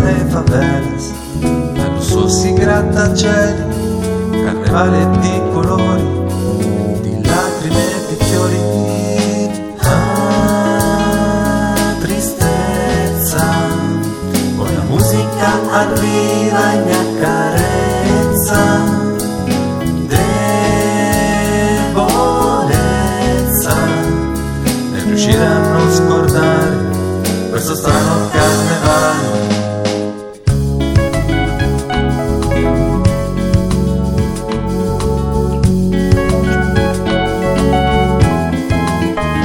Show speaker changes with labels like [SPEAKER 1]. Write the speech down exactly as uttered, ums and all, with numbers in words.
[SPEAKER 1] nelle favelas, a lussuosi grattacieli, carnevale di colori, di lacrime e di fiori. Ah, tristezza, poi la musica arriva e mi accarezza. Debolezza, nel riuscire a non scordare questo strano carnevale.